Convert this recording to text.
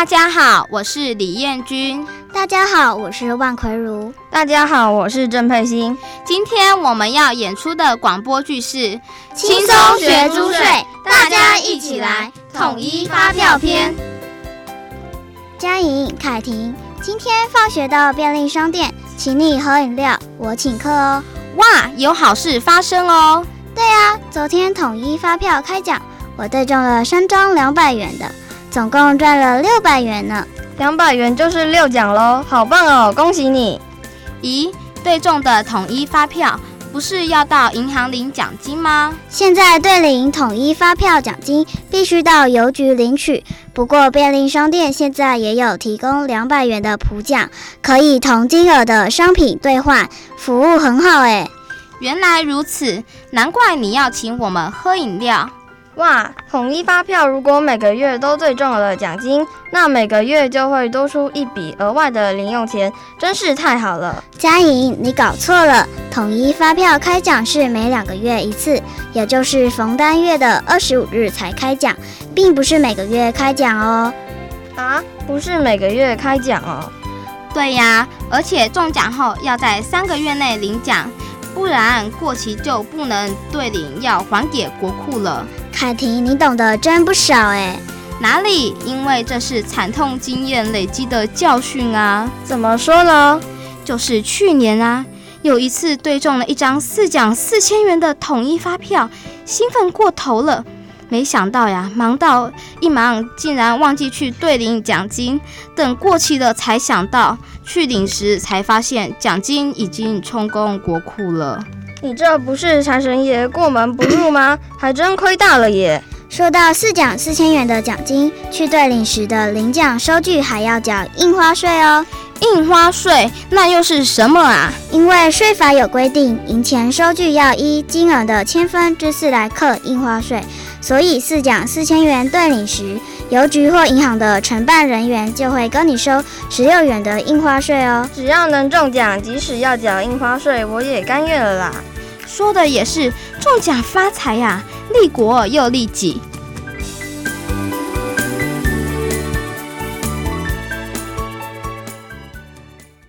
大家好，我是李彦君。 大家好，我是万奎如。 大家好，我是郑佩欣。 今天我们要演出的广播剧是轻松学租税，大家一起来统一发票篇。佳颖、凯婷，今天放学到便利商店，请你喝饮料，我请客哦。 哇，有好事发生哦！ 对啊，昨天统一发票开奖，我对中了3张200元的，总共赚了600元呢。 200元就是6奖咯，好棒哦，恭喜你！ 咦，对中的统一发票不是要到银行领奖金吗？ 现在对领统一发票奖金必须到邮局领取，不过便利商店现在也有提供200元的普奖，可以同金额的商品兑换，服务很好耶。 原来如此，难怪你要请我们喝饮料。 哇，统一发票如果每个月都对中了奖金，那每个月就会多出一笔额外的零用钱，真是太好了。 佳颖，你搞错了，统一发票开奖是每2个月一次，也就是逢单月的25日才开奖，并不是每个月开奖哦。 啊，不是每个月开奖哦？ 对呀，而且中奖后要在3个月内领奖，不然过期就不能兑领，要还给国库了。 凯婷，你懂得真不少哎。 哪里？因为这是惨痛经验累积的教训啊。 怎么说呢？ 就是去年啊，有一次对中了一张4奖4000元的统一发票，兴奋过头了。没想到呀，忙竟然忘记去兑领奖金，等过期了才想到，去领时才发现奖金已经充公国库了。 你这不是财神爷过门不入吗？还真亏大了耶！ 说到4奖4000元的奖金，去兑领时的领奖收据还要缴印花税哦。 印花税那又是什么啊？ 因为税法有规定，银钱收据要依金额的4/1000来课印花税，所以4奖4000元兑领时，邮局或银行的承办人员就会跟你收16元的印花税哦。 只要能中奖，即使要缴印花税，我也甘愿了啦。 说的也是，中奖发财呀，利国又利己。